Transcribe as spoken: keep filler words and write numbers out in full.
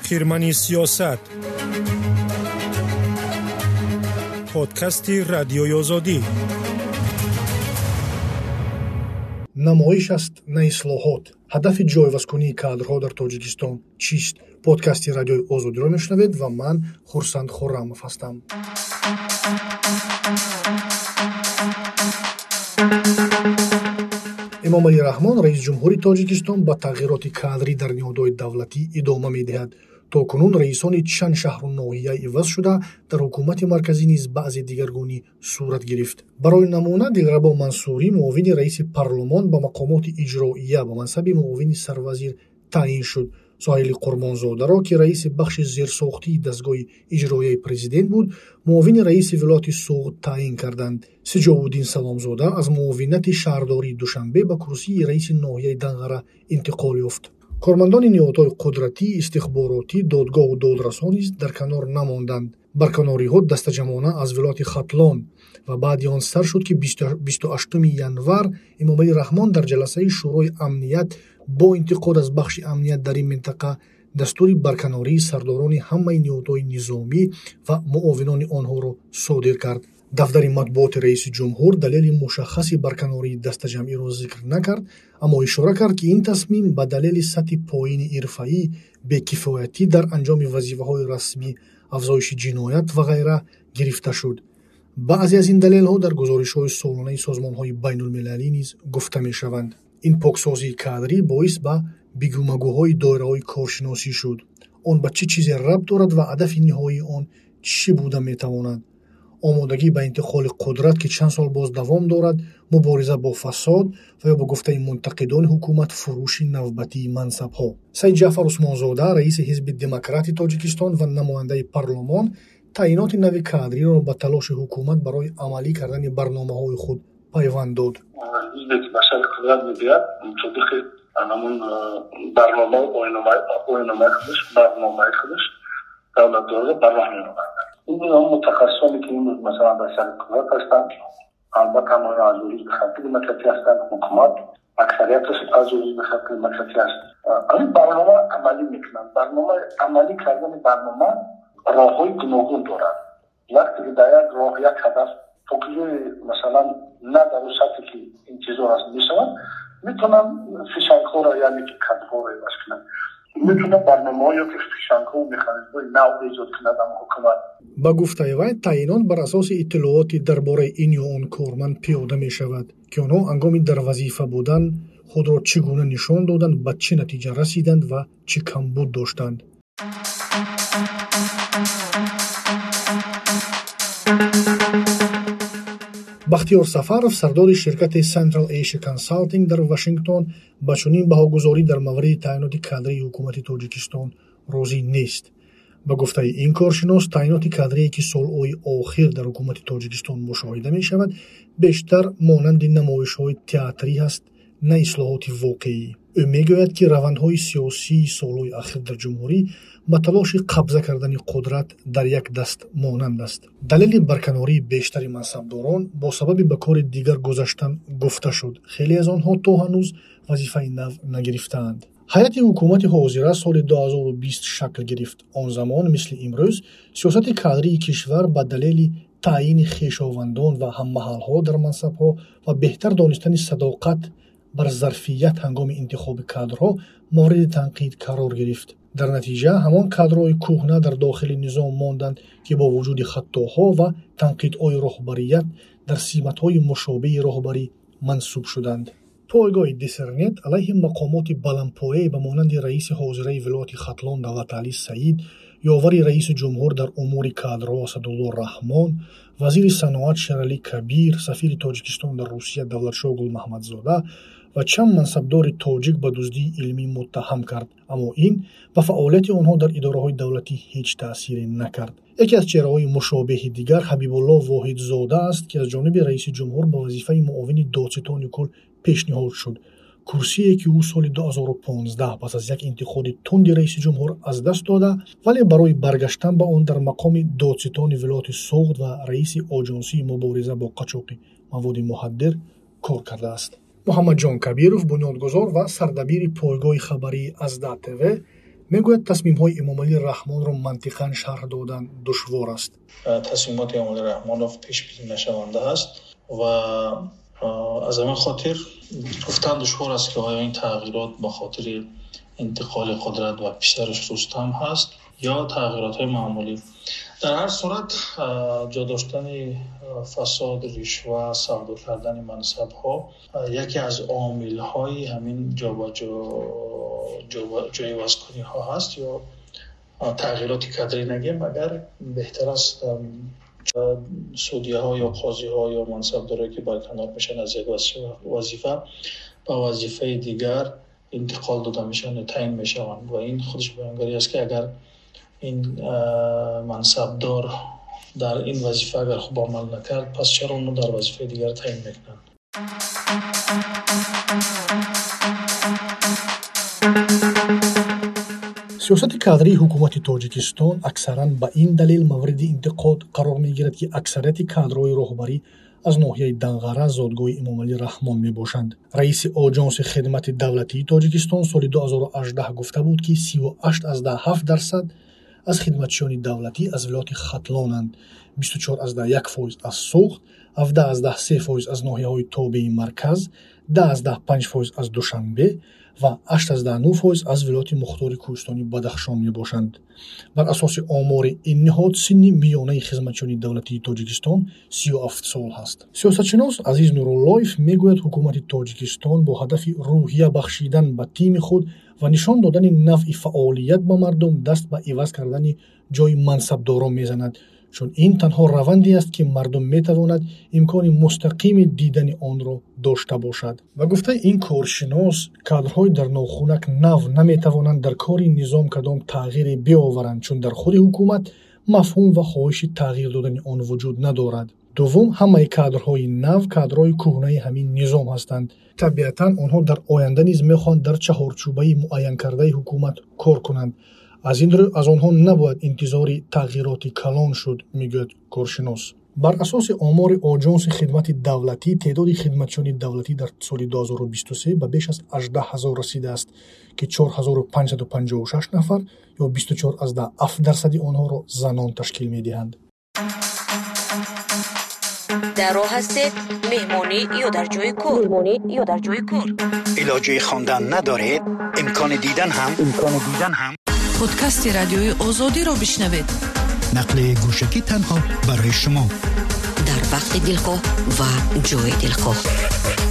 خیرمنی سیاست پادکستی رادیوی آزادی. намоиш аст на ислоҳот. ҳадафи ҷойвазкунии кадрҳо дар Тоҷикистон чист? Подкасти радиои Озодиро мешунавед ва ман Хурсанд Хуррамов ҳастам. эмомалӣ раҳмон, раис ҷумҳури Тоҷикистон, ба тағйироти кадрӣ дар ниҳодҳои давлатӣ идома медиҳад. То кунун раисони чанд шаҳру ноҳия иваз шуда, дар ҳукумати марказӣ низ баъзе дигаргунӣ сурат гирифт. Барои намуна, Дилрабо Мансурӣ, муовини раиси парлумон, ба мақомоти иҷроия ба мансаби муовини сарвазир таъин шуд. Суҳайли Қурбонзодаро, ки раиси бахши зерсохтии дастгоҳи иҷроияи президент буд, муовини раиси вилояти Суғд таъин карданд. Сиҷовуддин Саломзода аз муовинати шаҳрдории Душанбе ба курсии раиси ноҳияи Данғара интиқол ёфт. Кормандони ниҳодҳои қудратӣ, истихборотӣ, додгоҳу додрасон низ дар канор намонданд. Барканориҳо дастаҷамона аз вилояти Хатлон ва баъди он сар шуд, ки бисту ҳаштуми январ Эмомалӣ Раҳмон дар ҷаласаи шӯрои амният бо интиқод аз бахши амният дар ин минтақа дастури барканории сардорони ҳамаи ниҳодҳои низомӣ ва муовинони онҳоро содир кард. Дафтари матбуоти раиси ҷумҳур далели мушаххаси барканории дастаҷамъиро зикр накард, аммо ишора кард, ки ин тасмим ба далели сатҳи поини ирфаӣ, бекифоятӣ дар анҷоми вазифаҳои расмӣ, афзоиши ҷиноят ва гайра гирифта шуд. Баъзе аз ин далелҳо дар гузоришҳои солонаи созмонҳои байнулмилалӣ низ гуфта мешаванд. Ин поксозии кадрӣ боис ба бигӯмагӯҳои доираҳои коршиносӣ шуд. Он ба чӣ чизе рабт дорад ва ҳадафи ниҳоии он чӣ буда метавонад? омодагӣ ба интиқоли қудрат, ки чанд сол боз давом дорад, мубориза бо фасод ва ё бо гуфтаи мунтақидони ҳукумат фурӯши навбатии мансабҳо. Саид Ҷаъфар Усмонзода, раиси ҳизби Демократи Тоҷикистон ва намояндаи парлумон, таъиноти нави кадриро ба талоши ҳукумат барои амалӣ кардани барномаҳои худ пайванд дод. ҳизбе ки ба сари қудрат мебиёяд, мутобиқи ҳамон барнома оиномаи худаш барномаи худаш давлатдорро ба роҳ меовард. این هم متخصصانی که امروز مثلا در سر قدرت هستند، البته همه از روی خط دموکراسی هستند، حکومت اکثریتش از روی خط دموکراسی است. این برنامه عملی میکنند. برنامه عملی کردن برنامه راههای گوناگون دارد. وقتی که در یک راه یک هدف فوکوی مثلا نه در اون سطحی که این چیزا هست میشوند، میتونن فیشنگ‌ها را یعنی که کدها را ایواز کنند. میتونه برنامه‌ها یا که فیشنگ‌ها و مکانیزم‌های نو ایجاد کنند در حکومت. ба гуфтаи вай, таъинот бар асоси иттилооти дар бораи ин ё он корманд пиёда мешавад, ки онҳо ҳангоми дар вазифа будан худро чӣ гуна нишон доданд, ба чӣ натиҷа расиданд ва чӣ камбуд доштанд. бахтиёр Сафаров, сардори ширкати Central Asia Consulting дар Вашингтон, ба чунин баҳогузорӣ дар мавриди таъиноти кадрии ҳукумати Тоҷикистон розӣ нест. ба гуфтаи ин коршинос, таъиноти кадрие ки солҳои охир дар ҳукумати Тоҷикистон мушоҳида мешавад, бештар монанди намоишҳои театрӣ ҳаст, на ислоҳоти воқеӣ. ӯ мегӯяд, ки равандҳои сиёсии солҳои ахир дар ҷумҳурӣ ба талоши қабза кардани қудрат дар як даст монанд аст. далели барканории бештари мансабдорон бо сабаби ба кори дигар гузаштан гуфта шуд. хеле аз онҳо то ҳанӯз вазифаи нав нагирифтаанд. ҳайати ҳукумати ҳозира соли ду ҳазору бист шакл гирифт. Он замон мисли имрӯз сиёсати кадрии кишвар ба далели таъини хешовандон ва ҳаммаҳалҳо дар мансабҳо ва беҳтар донистани садоқат бар зарфият ҳангоми интихоби кадрҳо мавриди танқид қарор гирифт. дар натиҷа ҳамон кадрҳои кӯҳна дар дохили низом монданд, ки бо вуҷуди хатоҳо ва танқидҳои роҳбарият дар симатҳои мушобиҳи роҳбарӣ мансуб шуданд. пойгоҳи Дисернет алайҳи мақомоти баландпояе ба монанди раиси ҳозираи вилояти Хатлон Давлаталӣ Саид, ёвари раиси ҷумҳур дар умури кадрҳо Асадулло Раҳмон, вазири саноат Шералӣ Кабир, сафири Тоҷикистон дар Русия Давлатшоҳ Гулмаҳмадзода ва чанд мансабдори тоҷик ба дуздии илмӣ муттаҳам кард, аммо ин ба фаъолияти онҳо дар идораҳои давлатӣ ҳеҷ таъсире накард. яке аз чеҳраҳои мушобиҳи дигар Ҳабибулло Воҳидзода аст, ки аз ҷониби раиси ҷумҳур ба вазифаи муовини додситони кул пешниҳод шуд. курсие ки ӯ соли ду ҳазору понздаҳ пас аз як интиқоди тунди раиси ҷумҳур аз даст дода, вале барои баргаштан ба он дар мақоми додситони вилояти Суғд ва раиси оҷонсии мубориза бо қачоқи маводи муҳаддир кор кардааст. Муҳаммадҷон Кабиров, бунёдгузор ва сардабири пойгоҳи хабарии Азда ТВ, میگوید تصمیم‌های امامعلی رحمان را منطقاً شرح دادن دشوار است. تصمیمات امامعلی رحمان را پیش بینی نشونده است و از همین خاطر گفتن دشوار است که آیا این تغییرات با خاطر انتقال قدرت و پسرش رستم هست یا تغییرات معمولی. در هر صورت جا داشتن فساد، رشوه، سودا کردن منصب ها یکی از عامل های همین جابجا جایگزین کنی ها هست یا تغییرات کادری نگیم، مگر بهتر است سودیه ها یا قاضی ها یا منصبدارایی که برکنار میشن از یک وظیفه به وظیفه دیگر انتقال داده میشن و تعیین میشن و این خودش بیانگاری است که اگر این منصبدار در این وظیفه اگر خوب عمل نکرد پس چرا اونو در وظیفه دیگر تعیین میکنن. سیاست کادری حکومت تاجیکستان اکثرا به این دلیل مورد انتقاد قرار میگیرد که اکثریت کادرهای راهبری از ناحیه دنغره زادگاه امامعلی رحمان می باشند. رئیس آژانس خدمت دولتی تاجیکستان سال دو هزار و هجده گفته بود که سی و هشت ازده هفت درصد از خدمتچیان دولتی از ولایت ختلانند، بیست و چهار ازده یک فیصد از سوخت، هفده ازده سه فیصد از ناحیه‌های تابع مرکز، ده ازده پنج فیصد از دوشنبه و هشت ازده نه فیصد از ولایت مختار کوهستانی بدخشان می باشند. بر اساس آمار این نهاد سن میانه خدمتچیان دولتی تاجیکستان سی و هفت سال است. سیاستشناس عزیز نوراللهیف میگوید حکومت تاجیکستان با هدف روحیه بخشیدن به تیم خود و نشان دادن نوع فعالیت به مردم دست به عوض کردن جای منصبداران میزند، چون این تنها روندی است که مردم میتواند امکان مستقیم دیدن آن را داشته باشد. و گفته این کارشناس کادرهای در ناخونک نو نمیتوانند در کار نظام کدام تغییری بیاورند، چون در خود حکومت مفهوم و خواهش تغییر دادن آن وجود ندارد. دوم، همه کادرهای نو کادرهای کهنه همین نظام هستند. طبیعتا آنها در آینده نیز میخواهند در چهارچوبه معین کرده حکومت کار کنند. از این رو از آنها نباید انتظار تغییرات کلان شد، میگوید کارشناس. بر اساس آمار آژانس خدمت دولتی تعداد خدمتچیان دولتی در سال دو هزار و بیست و سه به بیش از هجده هزار رسیده است که چهار هزار و پانصد و پنجاه و شش نفر یا بیست و چهار ازده هفت درصد آنها را زنان تشکیل میدهند. در راه هستید مهمانی یا در جای کار مهمانی یا در جای کار علاجه خواندن ندارید، امکان دیدن هم امکان دیدن هم پادکست رادیوی آزادی را بشنوید. نقل گوشکی تنها برای شما در وقت دلخواه و جای دلخواه.